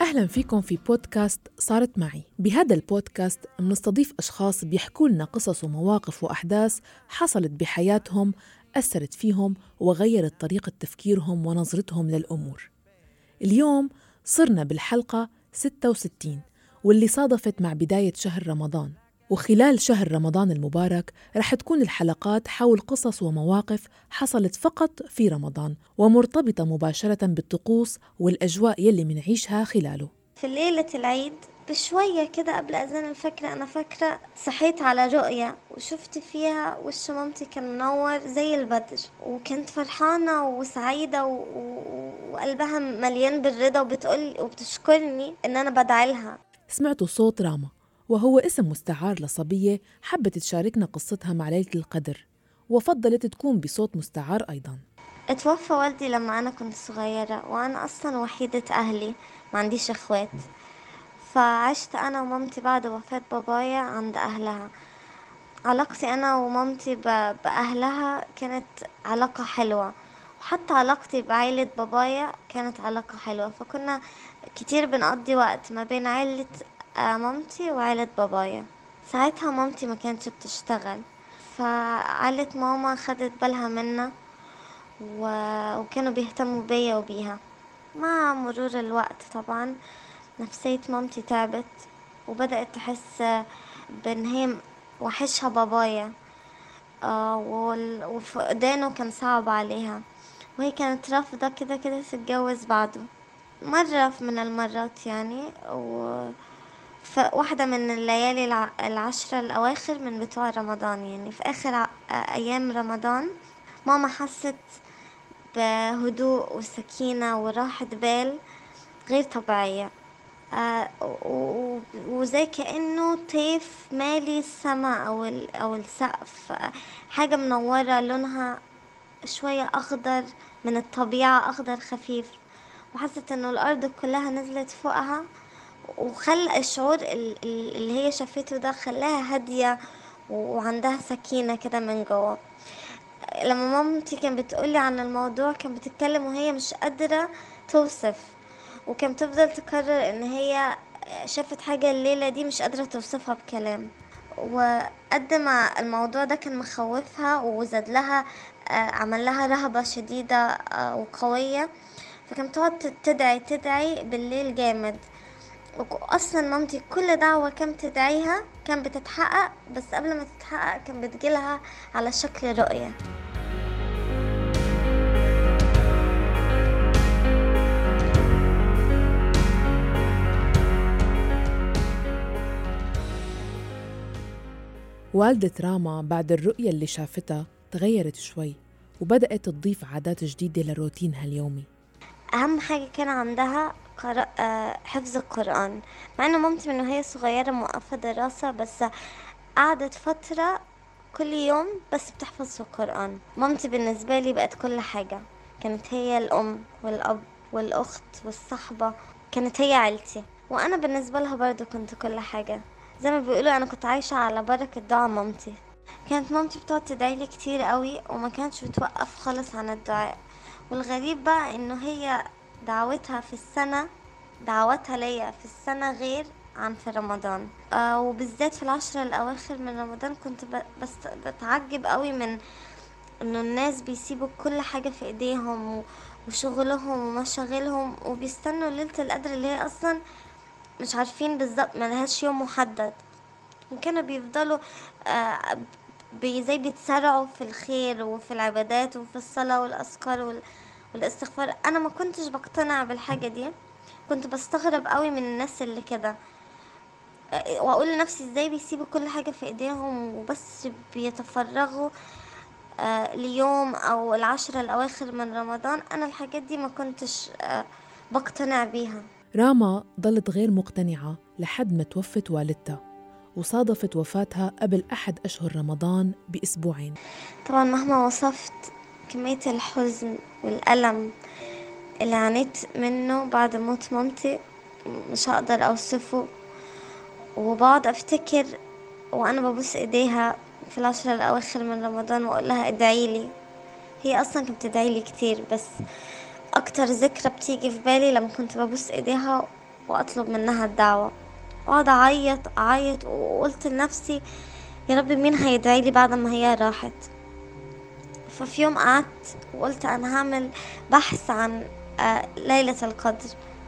أهلاً فيكم في بودكاست صارت معي. بهذا البودكاست بنستضيف أشخاص بيحكوا لنا قصص ومواقف وأحداث حصلت بحياتهم أثرت فيهم وغيرت طريقة تفكيرهم ونظرتهم للأمور. اليوم صرنا بالحلقة 66 واللي صادفت مع بداية شهر رمضان، وخلال شهر رمضان المبارك رح تكون الحلقات حول قصص ومواقف حصلت فقط في رمضان ومرتبطة مباشرة بالطقوس والأجواء يلي منعيشها خلاله. في ليلة العيد بشوية كده قبل أذان الفجر أنا فاكرة صحيت على رؤية وشفت فيها وش مامتي كان منور زي البدر، وكنت فرحانة وسعيدة وقلبها مليان بالرضا وبتشكرني إن أنا بدعيلها. سمعتوا صوت راما، وهو اسم مستعار لصبية حبت تشاركنا قصتها مع ليلة القدر، وفضلت تكون بصوت مستعار أيضاً. اتوفى والدي لما أنا كنت صغيرة، وأنا أصلا وحيدة أهلي، ما عنديش اخوات، فعشت أنا ومامتي بعد وفاة بابايا عند أهلها. علاقتي أنا ومامتي بأهلها كانت علاقة حلوة، وحتى علاقتي بعائلة بابايا كانت علاقة حلوة، فكنا كتير بنقضي وقت ما بين عائلة مامتي وعائلة بابايا. ساعتها مامتي ما كانتش بتشتغل، فعائلة ماما خدت بالها منا وكانوا بيهتموا بيا وبيها. مع مرور الوقت طبعا نفسية مامتي تعبت، وبدأت تحس بان هي وحشها بابايا، وفقدانه كان صعب عليها، وهي كانت رافضة كده كده تتجوز بعده. مرة من المرات يعني واحدة من الليالي العشرة الأواخر من بتوع رمضان، يعني في آخر أيام رمضان، ماما حست بهدوء وسكينة وراحة بال غير طبيعية. وزي كأنه طيف مالي السماء أو السقف، حاجة منورة لونها شوية أخضر من الطبيعة، أخضر خفيف، وحست إنه الأرض كلها نزلت فوقها، وخلى الشعور اللي هي شافته ده خلاها هادية وعندها سكينة كده من جوه. لما مامتي كانت بتقولي عن الموضوع كانت بتتكلم وهي مش قادرة توصف، وكانت تفضل تكرر ان هي شافت حاجة الليلة دي مش قادرة توصفها بكلام. وقد ما الموضوع ده كان مخوفها وزاد لها عمل لها رهبة شديدة وقوية، فكانت تقعد تدعي بالليل جامد. اصلا مامتي كل دعوة كانت تدعيها كان بتتحقق، بس قبل ما تتحقق كان بتجيلها على شكل رؤية. والدة راما بعد الرؤية اللي شافتها تغيرت شوي وبدأت تضيف عادات جديدة لروتينها اليومي. اهم حاجه كان عندها حفظ القران، مع ان مامتي من وهي صغيره موقفه دراسه، بس قعدت فتره كل يوم بس بتحفظ القران. مامتي بالنسبه لي بقت كل حاجه، كانت هي الام والاب والاخت والصحبه، كانت هي عيلتي، وانا بالنسبه لها برضو كنت كل حاجه. زي ما بيقولوا انا كنت عايشه على بركه دعاء مامتي. كانت مامتي بتقعد تدعيلي كتير قوي وما كانتش بتوقف خالص عن الدعاء. والغريب بقى انه هي دعوتها في السنة دعوتها ليا في السنة غير عن في رمضان. وبالذات في العشرة الأواخر من رمضان كنت بس بتعجب قوي من انه الناس بيسيبوا كل حاجة في ايديهم وشغلهم ومشاغلهم وبيستنوا ليلة القدر اللي هي اصلا مش عارفين بالظبط، ملهاش يوم محدد، وكانوا بيفضلوا آه زي بيتسارعوا في الخير وفي العبادات وفي الصلاة والأذكار والاستغفار. أنا ما كنتش بقتنع بالحاجة دي، كنت بستغرب قوي من الناس اللي كده، وأقول لنفسي ازاي بيسيبوا كل حاجة في ايديهم وبس بيتفرغوا ليوم أو العشرة الأواخر من رمضان. أنا الحاجات دي ما كنتش بقتنع بيها. راما ضلت غير مقتنعة لحد ما توفت والدتها، وصادفت وفاتها قبل 1 أشهر رمضان بأسبوعين. طبعا مهما وصفت كمية الحزن والألم اللي عانيت منه بعد موت مامتي مش هقدر أوصفه. وبقعد أفتكر وأنا ببوس إيديها في العشرة الأواخر من رمضان وأقول لها ادعيلي. هي أصلا كانت بتدعيلي كتير، بس أكتر ذكرى بتيجي في بالي لما كنت ببوس إيديها وأطلب منها الدعوة، وقعد أعيط وقلت لنفسي يا رب مين هيدعي لي بعد ما هي راحت. ففي يوم قعدت وقلت أنا هعمل بحث عن ليلة القدر،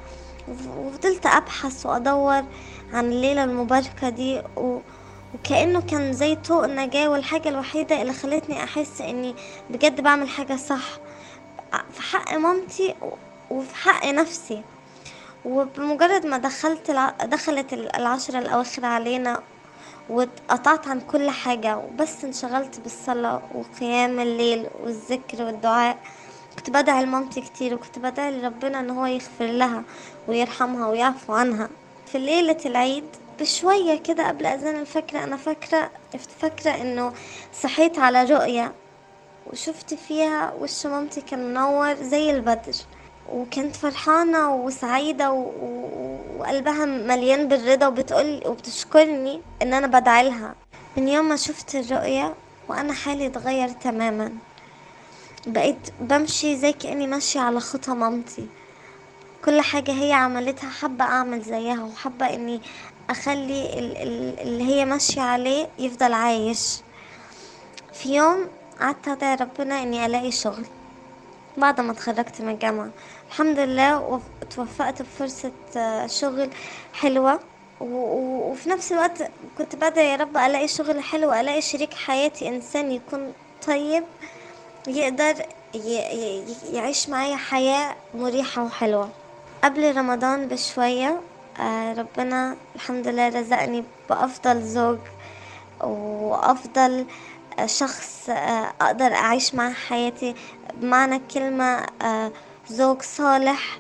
وفضلت أبحث وأدور عن الليلة المباركة دي، وكأنه كان زي طوق النجاة، والحاجة الوحيدة اللي خلتني أحس إني بجد بعمل حاجة صح في حق مامتي وفي حق نفسي. وبمجرد ما دخلت العشرة الأواخر علينا، واتقطعت عن كل حاجة وبس انشغلت بالصلاة وقيام الليل والذكر والدعاء. كنت بدعي لمامتي كتير، وكنت بدعي لربنا ان هو يغفر لها ويرحمها ويعفو عنها. في ليلة العيد بشوية كده قبل أذان الفجر، أنا فاكرة إنه صحيت على رؤية وشفت فيها وش مامتي كان منور زي البدر، وكنت فرحانة وسعيدة وقلبها مليان بالرضا، وبتشكرني إن أنا بدعي لها. من يوم ما شفت الرؤية وأنا حالي اتغير تماما، بقيت بمشي زي كأني ماشية على خطى مامتي. كل حاجة هي عملتها حابة أعمل زيها، وحابة إني أخلي اللي هي ماشية عليه يفضل عايش. في يوم قعدت أدعي ربنا إني ألاقي شغل بعد ما اتخرجت من الجامعة. الحمد لله اتوفقت بفرصة شغل حلوة، وفي نفس الوقت كنت بدعي يا رب ألاقي شغل حلو، ألاقي شريك حياتي إنسان يكون طيب يقدر يعيش معايا حياة مريحة وحلوة. قبل رمضان بشوية ربنا الحمد لله رزقني بأفضل زوج وأفضل شخص أقدر أعيش معه حياتي بمعنى الكلمة، زوج صالح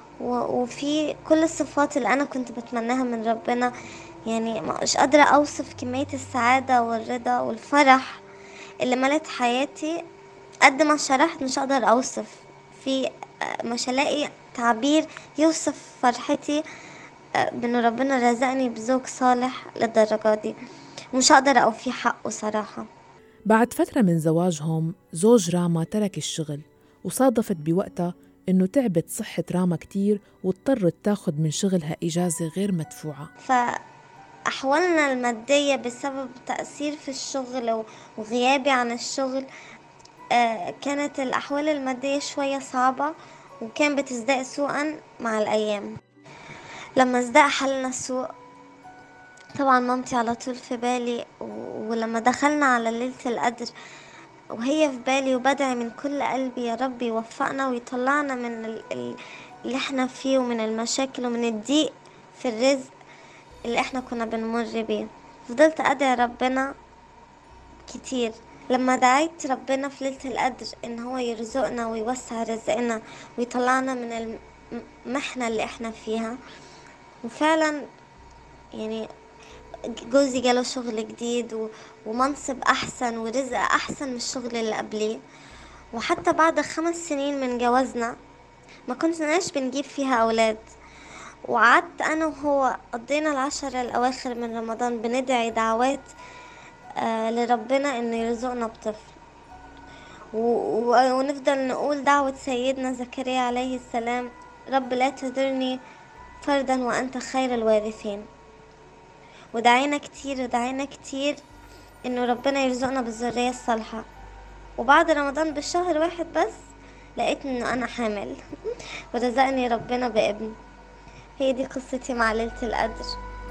وفي كل الصفات اللي أنا كنت بتمناها من ربنا. يعني مش قادرة أوصف كمية السعادة والرضا والفرح اللي ملت حياتي. قد ما شرحت مش هقدر أوصف، في مش هلاقي تعبير يوصف فرحتي بأن ربنا رزقني بزوج صالح للدرجة دي، مش هقدر أوفي حقه صراحة. بعد فترة من زواجهم زوج راما ترك الشغل، وصادفت بوقتها إنه تعبت صحة راما كتير واضطرت تاخد من شغلها إجازة غير مدفوعة. فأحوالنا المادية بسبب تأثير في الشغل وغيابي عن الشغل كانت الأحوال المادية شوية صعبة، وكان بتزداد سوءا مع الأيام. لما ازداد حالنا سوء طبعا مامتي على طول في بالي، ولما دخلنا على ليلة القدر وهي في بالي، وبدعي من كل قلبي يا رب يوفقنا ويطلعنا من اللي احنا فيه، ومن المشاكل ومن الضيق في الرزق اللي احنا كنا بنمر بيه. فضلت أدعي ربنا كتير. لما دعيت ربنا في ليلة القدر ان هو يرزقنا ويوسع رزقنا ويطلعنا من المحنة اللي احنا فيها، وفعلا يعني جوزي جاله شغل جديد ومنصب احسن ورزق احسن من الشغل اللي قبليه. وحتى بعد 5 سنين من جوازنا ما كناش بنجيب فيها اولاد، وقعدت انا وهو قضينا العشر الاواخر من رمضان بندعي دعوات لربنا انه يرزقنا بطفل، ونفضل نقول دعوة سيدنا زكريا عليه السلام: رب لا تذرني فردا وانت خير الوارثين. ودعينا كتير انه ربنا يرزقنا بالذرية الصالحة. وبعد رمضان بالشهر واحد بس لقيت انه انا حامل ورزقني ربنا بابن. هي دي قصتي مع ليلة القدر.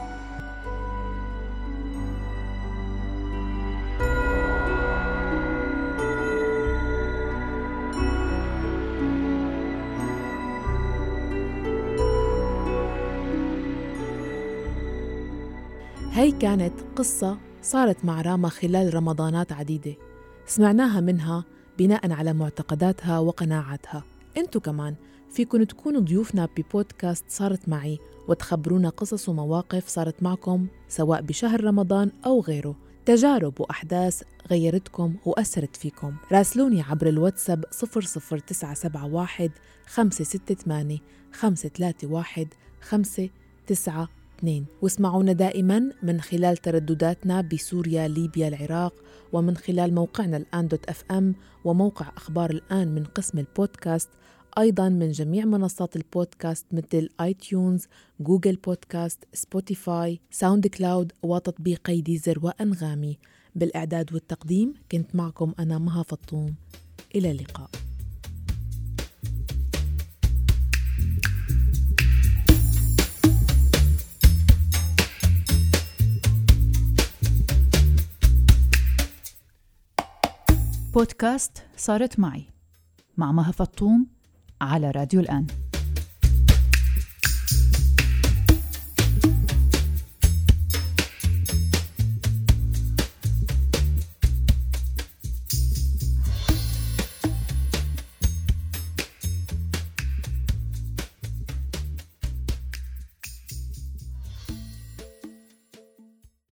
هاي كانت قصة صارت مع راما خلال رمضانات عديدة سمعناها منها بناء على معتقداتها وقناعاتها. انتو كمان فيكن تكونوا ضيوفنا ببودكاست صارت معي وتخبرونا قصص ومواقف صارت معكم سواء بشهر رمضان أو غيره، تجارب وأحداث غيرتكم وأثرت فيكم. راسلوني عبر الواتساب 00971 568 531 592، واسمعونا دائما من خلال تردداتنا بسوريا، ليبيا، العراق، ومن خلال موقعنا الآن.fm وموقع أخبار الآن من قسم البودكاست، أيضاً من جميع منصات البودكاست مثل آيتيونز، جوجل بودكاست، سبوتيفاي، ساوند كلاود وتطبيقي ديزر وأنغامي. بالإعداد والتقديم كنت معكم أنا مها فطوم. إلى اللقاء. بودكاست صارت معي مع مها فطوم على راديو الآن.